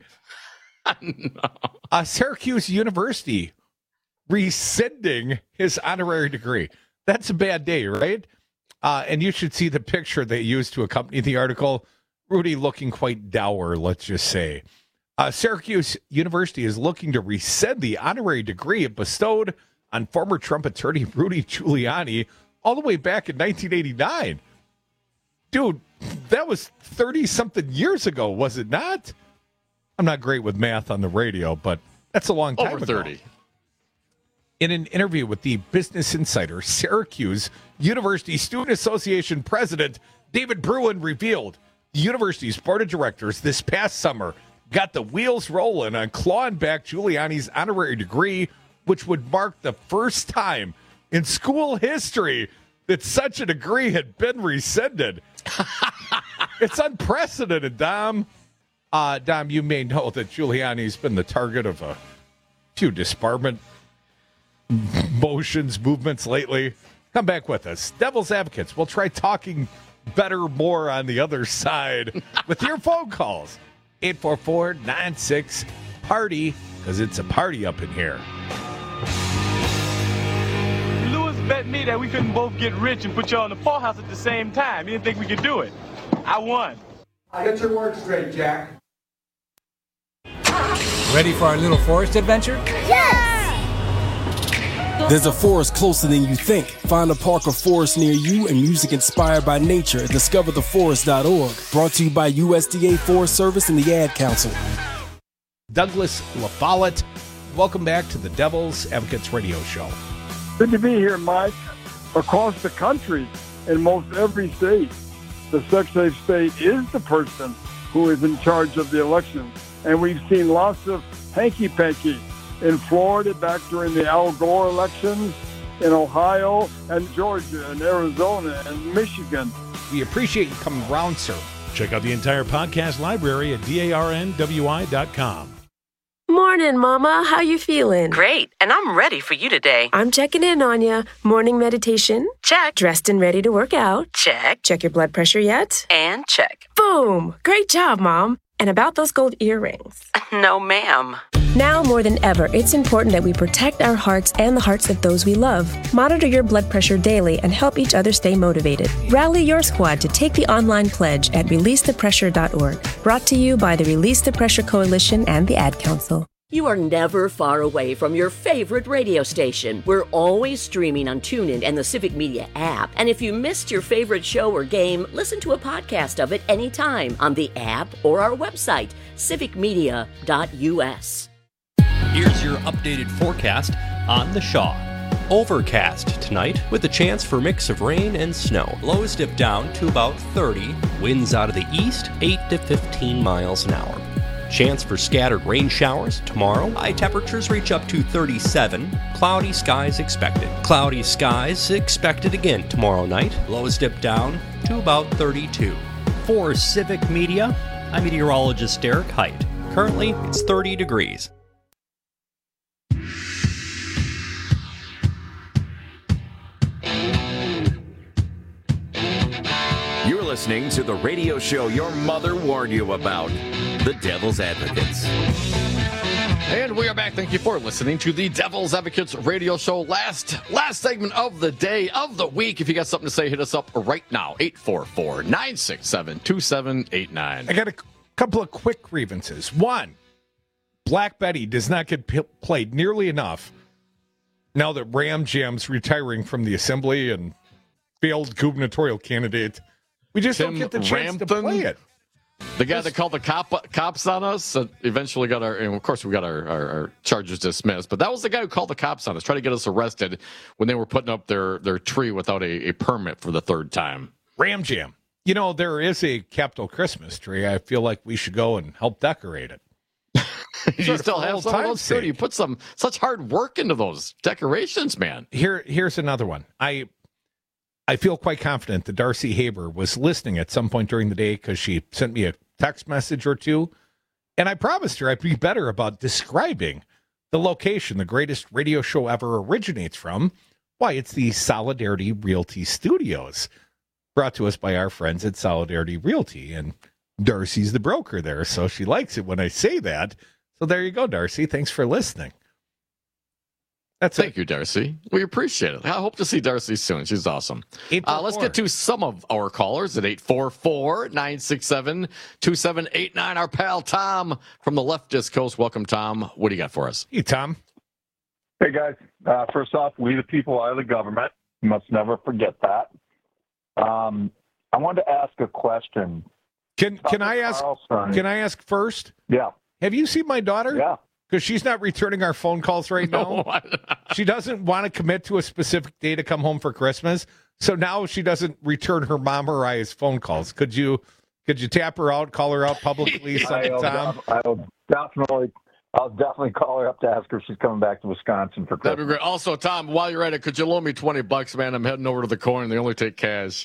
No. Syracuse University rescinding his honorary degree. That's a bad day, right? And you should see the picture they used to accompany the article. Rudy looking quite dour, let's just say. Syracuse University is looking to rescind the honorary degree it bestowed on former Trump attorney Rudy Giuliani all the way back in 1989. Dude, that was 30-something years ago, was it not? I'm not great with math on the radio, but that's a long time ago. Over 30. In an interview with the Business Insider, Syracuse University Student Association President David Bruin revealed the university's board of directors this past summer got the wheels rolling on clawing back Giuliani's honorary degree, which would mark the first time in school history that such a degree had been rescinded. It's unprecedented, Dom. Dom, you may know that Giuliani's been the target of a few disbarment movements lately. Come back with us. Devil's Advocates. We'll try talking better, more on the other side with your phone calls. 844-96-PARTY, because it's a party up in here. Lewis bet me that we couldn't both get rich and put you on the poorhouse at the same time. He didn't think we could do it. I won. I got your words straight, Jack. Ready for our little forest adventure? Yes! There's a forest closer than you think. Find a park or forest near you and music inspired by nature at discovertheforest.org. Brought to you by USDA Forest Service and the Ad Council. Douglas LaFollette, welcome back to the Devil's Advocates Radio Show. Good to be here, Mike. Across the country, in most every state, the Secretary of State is the person who is in charge of the election. And we've seen lots of hanky-panky in Florida back during the Al Gore elections, in Ohio and Georgia and Arizona and Michigan. We appreciate you coming around, sir. Check out the entire podcast library at DARNWI.com. Morning, Mama. How you feeling? Great, and I'm ready for you today. I'm checking in on you. Morning meditation? Check. Dressed and ready to work out? Check. Check your blood pressure yet? And check. Boom! Great job, Mom. And about those gold earrings? No, ma'am. Now more than ever, it's important that we protect our hearts and the hearts of those we love. Monitor your blood pressure daily and help each other stay motivated. Rally your squad to take the online pledge at releasethepressure.org. Brought to you by the Release the Pressure Coalition and the Ad Council. You are never far away from your favorite radio station. We're always streaming on TuneIn and the Civic Media app. And if you missed your favorite show or game, listen to a podcast of it anytime on the app or our website, civicmedia.us. Here's your updated forecast on the Shaw. Overcast tonight with a chance for a mix of rain and snow. Lows dip down to about 30. Winds out of the east, 8 to 15 miles an hour. Chance for scattered rain showers tomorrow. High temperatures reach up to 37. Cloudy skies expected. Cloudy skies expected again tomorrow night. Lows dip down to about 32. For Civic Media, I'm meteorologist Derek Height. Currently, it's 30 degrees. You're listening to the radio show your mother warned you about, The Devil's Advocates. And we are back. Thank you for listening to the Devil's Advocates radio show. Last segment of the day, of the week. If you got something to say, hit us up right now. 844-967-2789. I got a couple of quick grievances. One, Black Betty does not get played nearly enough now that Ram Jam's retiring from the assembly and failed gubernatorial candidate. We just don't get the chance to play it. The guy that called the cops on us eventually got and of course we got our charges dismissed, but that was the guy who called the cops on us, trying to get us arrested when they were putting up their tree without a permit for the third time. Ram Jam. You know, there is a Capitol Christmas tree. I feel like we should go and help decorate it. You still have some of those too? You put such hard work into those decorations, man. Here's another one. I feel quite confident that Darcy Haber was listening at some point during the day because she sent me a text message or two, and I promised her I'd be better about describing the location the greatest radio show ever originates from. Why, it's the Solidarity Realty Studios, brought to us by our friends at Solidarity Realty, and Darcy's the broker there, so she likes it when I say that. So there you go, Darcy. Thanks for listening. Thank you, Darcy. We appreciate it. I hope to see Darcy soon. She's awesome. Let's get to some of our callers at 844-967-2789. Our pal Tom from the leftist coast. Welcome, Tom. What do you got for us? Hey, Tom. Hey, guys. First off, we the people are the government. You must never forget that. I wanted to ask a question. Can I ask first? Yeah. Have you seen my daughter? Yeah. Because she's not returning our phone calls right now. She doesn't want to commit to a specific day to come home for Christmas. So now she doesn't return her mom or I's phone calls. Could you tap her out, call her out publicly, Tom? I'll definitely call her up to ask her if she's coming back to Wisconsin for Christmas. That'd be great. Also, Tom, while you're at it, could you loan me $20, man? I'm heading over to the corner. They only take cash.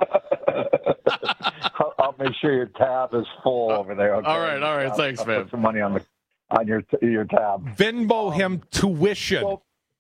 I'll make sure your tab is full over there. Okay? All right. Thanks, man. Put some money on your tab. Venmo him tuition.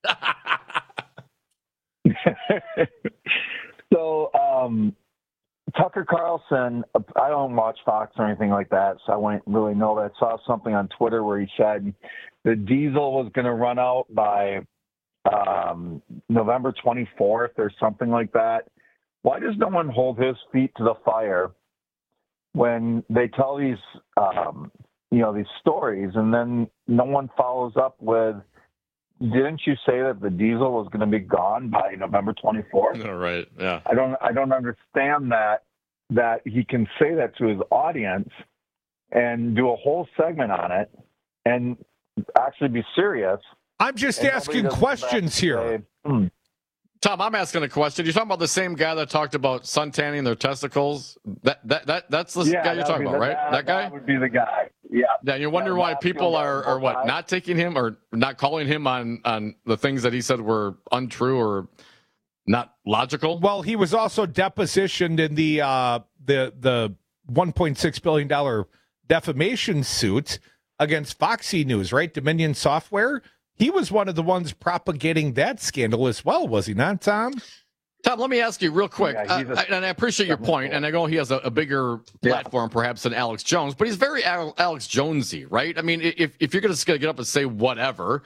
So, Tucker Carlson, I don't watch Fox or anything like that, so I wouldn't really know that. I saw something on Twitter where he said the diesel was going to run out by November 24th or something like that. Why does no one hold his feet to the fire when they tell these these stories, and then no one follows up with, didn't you say that the diesel was going to be gone by November 24th? All right. Yeah. I don't understand that he can say that to his audience and do a whole segment on it and actually be serious. I'm just asking questions here. Tom, I'm asking a question. You're talking about the same guy that talked about sun tanning their testicles? That's the guy you're talking about, right? That guy? That would be the guy. Yeah. Yeah, you're wondering why people are not taking him or not calling him on the things that he said were untrue or not logical? Well, he was also depositioned in the $1.6 billion defamation suit against Foxy News, right? Dominion Software. He was one of the ones propagating that scandal as well, was he not, Tom? Tom, let me ask you real quick, and I appreciate your point, and I know he has a bigger platform perhaps than Alex Jones, but he's very Alex Jonesy, right? I mean, if you're just going to get up and say whatever,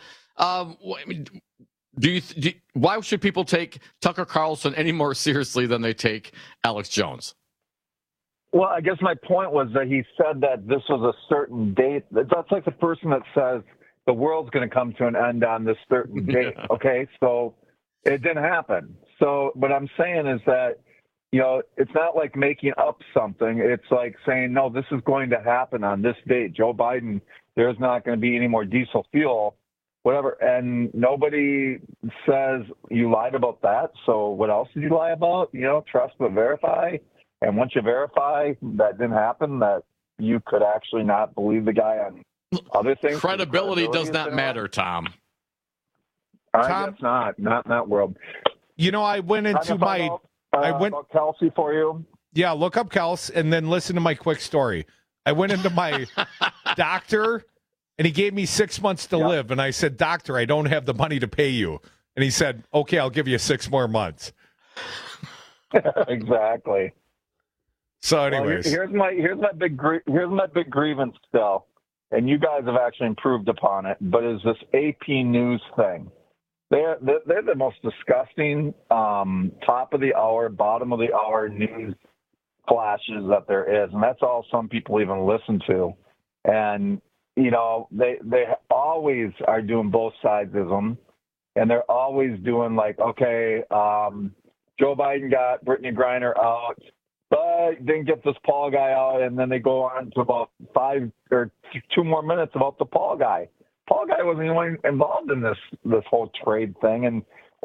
why should people take Tucker Carlson any more seriously than they take Alex Jones? Well, I guess my point was that he said that this was a certain date. That's like the person that says the world's going to come to an end on this certain date. Okay, so it didn't happen. So what I'm saying is that, it's not like making up something. It's like saying, no, this is going to happen on this date. Joe Biden, there's not going to be any more diesel fuel, whatever. And nobody says you lied about that. So what else did you lie about? Trust but verify. And once you verify that didn't happen, that you could actually not believe the guy on other things. Credibility does not matter, Tom. I guess not in that world. I went into I went about Kelsey for you. Yeah, look up Kels and then listen to my quick story. I went into my doctor and he gave me 6 months to live. And I said, doctor, I don't have the money to pay you. And he said, okay, I'll give you 6 more months. Exactly. So anyways, here's my big grievance still. And you guys have actually improved upon it, but is this AP News thing. They're the most disgusting top of the hour, bottom of the hour news flashes that there is, and that's all some people even listen to. And they always are doing both sides of them, and they're always doing like, okay, Joe Biden got Brittany Griner out, but didn't get this Paul guy out, and then they go on to about 5 or 2 more minutes about the Paul guy. Paul guy wasn't even involved in this whole trade thing,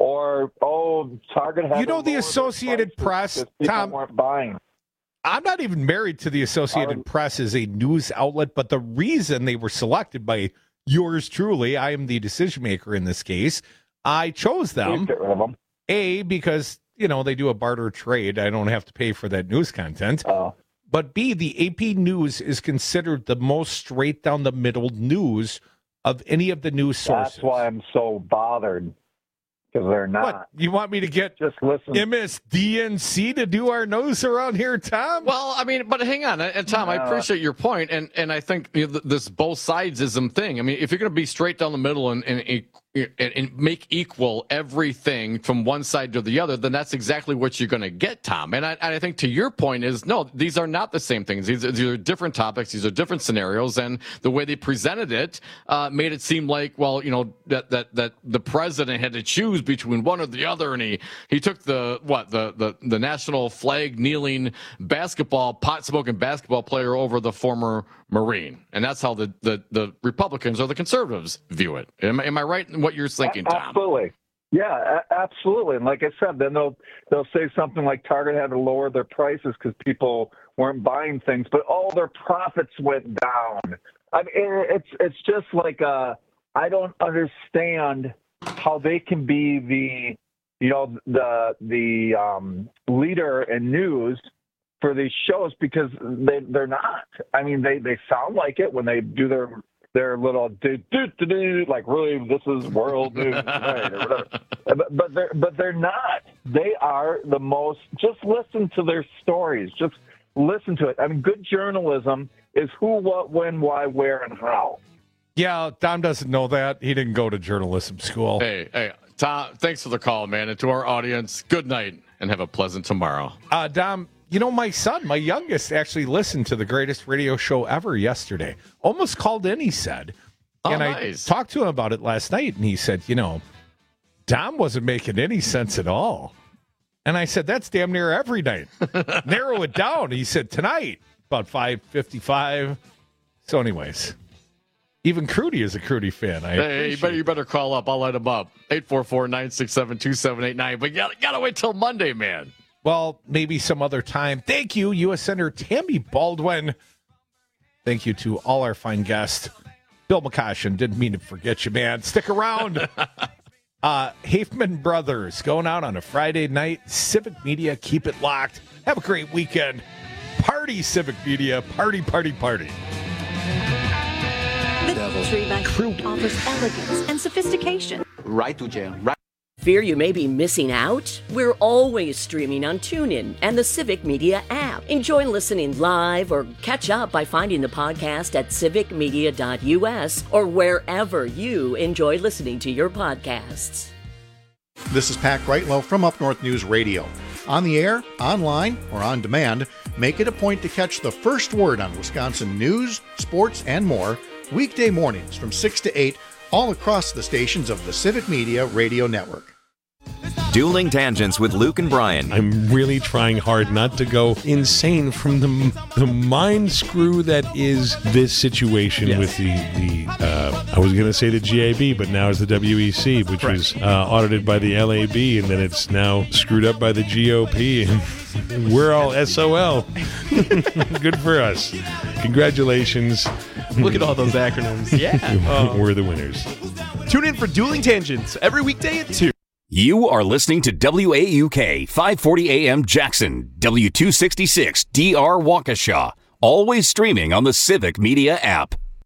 Target had the Associated Press, Tom, weren't buying. I'm not even married to the Associated Press as a news outlet, but the reason they were selected by yours truly, I am the decision maker in this case. I chose them. Get rid of them. A, because they do a barter trade. I don't have to pay for that news content. But B, the AP News is considered the most straight down the middle news of any of the news sources. That's why I'm so bothered, because they're not. What, you want me to get just listen MSDNC to do our nose around here, Tom? Well, I mean, but hang on, and Tom, I appreciate your point, and I think this both sidesism thing. I mean, if you're going to be straight down the middle and make equal everything from one side to the other, then that's exactly what you're going to get, Tom. And I think to your point is, no, these are not the same things. These are different topics. These are different scenarios. And the way they presented it made it seem like, well, that the president had to choose between one or the other. And he took the national flag kneeling pot smoking basketball player over the former Marine. And that's how the Republicans or the conservatives view it. Am I right in what you're thinking, Tom? Absolutely. Yeah, absolutely. And like I said, then they'll say something like Target had to lower their prices because people weren't buying things, but all their profits went down. I mean, it's just like I don't understand how they can be the leader in news for these shows, because they're not. I mean, they sound like it when they do their little like, really, this is world news tonight or whatever. But they're not. They are the most. Just listen to their stories. Just listen to it. I mean, good journalism is who, what, when, why, where, and how. Yeah, Tom doesn't know that. He didn't go to journalism school. Hey, Tom, thanks for the call, man. And to our audience, good night and have a pleasant tomorrow. Dom, my son, my youngest, actually listened to the greatest radio show ever yesterday. Almost called in, he said. And nice. I talked to him about it last night, and he said, Dom wasn't making any sense at all. And I said, that's damn near every night. Narrow it down. He said, tonight, about 5:55. So anyways, even Crudy is a Crudy fan. Hey, you better call up. I'll let him up. 844-967-2789. But you gotta wait till Monday, man. Well, maybe some other time. Thank you, U.S. Senator Tammy Baldwin. Thank you to all our fine guests. Bill McCoshen, didn't mean to forget you, man. Stick around. Hafman Brothers going out on a Friday night. Civic Media, keep it locked. Have a great weekend. Party, Civic Media. Party, party, party. The Tree by Fruit offers elegance and sophistication. Right to jail. Fear you may be missing out? We're always streaming on TuneIn and the Civic Media app. Enjoy listening live or catch up by finding the podcast at civicmedia.us or wherever you enjoy listening to your podcasts. This is Pat Greitlow from Up North News Radio. On the air, online, or on demand, make it a point to catch the first word on Wisconsin news, sports, and more weekday mornings from 6 to 8 all across the stations of the Civic Media Radio Network. Dueling Tangents with Luke and Brian. I'm really trying hard not to go insane from the mind screw that is this situation with the I was going to say the GAB, but now it's the WEC, which was audited by the LAB, and then it's now screwed up by the GOP, and we're all SOL. Good for us. Congratulations. Look at all those acronyms. Yeah. We're the winners. Tune in for Dueling Tangents every weekday at 2. You are listening to WAUK 540 AM Jackson, W266 DR Waukesha, always streaming on the Civic Media app.